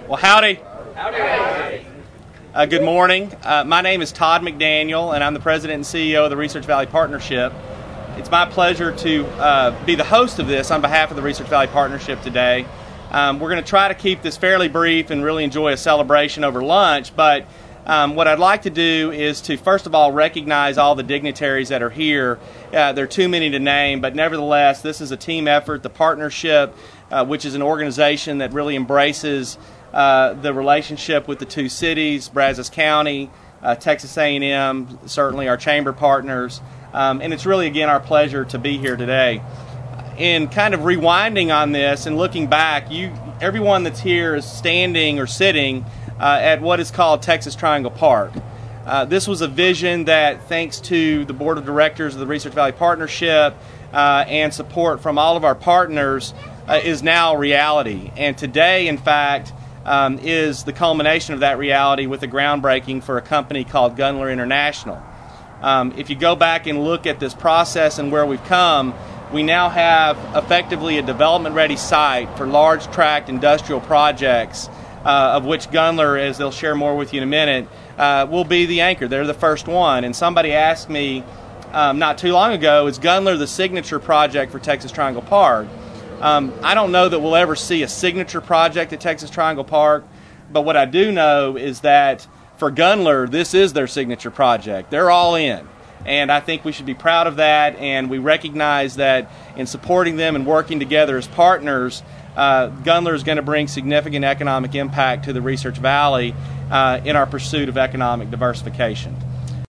Well, howdy. Howdy. Good morning. My name is Todd McDaniel, and I'm the President and CEO of the Research Valley Partnership. It's my pleasure to be the host of this on behalf of the Research Valley Partnership today. We're going to try to keep this fairly brief and really enjoy a celebration over lunch, but what I'd like to do is to, first of all, recognize all the dignitaries that are here. There are too many to name, but nevertheless, this is a team effort. The Partnership, which is an organization that really embraces the relationship with the two cities, Brazos County, Texas A&M, certainly our chamber partners, and it's really, again, our pleasure to be here today. In kind of rewinding on this and looking back, everyone that's here is standing or sitting at what is called Texas Triangle Park. This was a vision that, thanks to the Board of Directors of the Research Valley Partnership and support from all of our partners, is now reality. And today, in fact, is the culmination of that reality with the groundbreaking for a company called Gundler International. If you go back and look at this process and where we've come, we now have effectively a development-ready site for large tract industrial projects, of which Gundler, as they'll share more with you in a minute, will be the anchor. They're the first one. And somebody asked me not too long ago, is Gundler the signature project for Texas Triangle Park? I don't know that we'll ever see a signature project at Texas Triangle Park, but what I do know is that for Gundler, this is their signature project. They're all in, and I think we should be proud of that, and we recognize that in supporting them and working together as partners, Gundler is going to bring significant economic impact to the Research Valley in our pursuit of economic diversification.